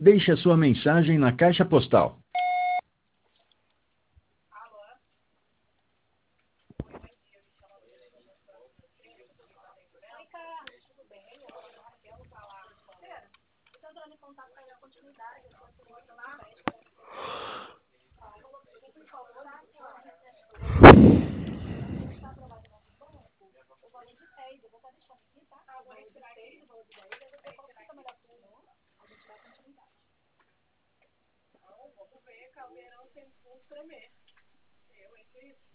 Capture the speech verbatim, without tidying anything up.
Deixe a sua mensagem na caixa postal. Calmeirão sem fundo tremer. Eu, entre isso.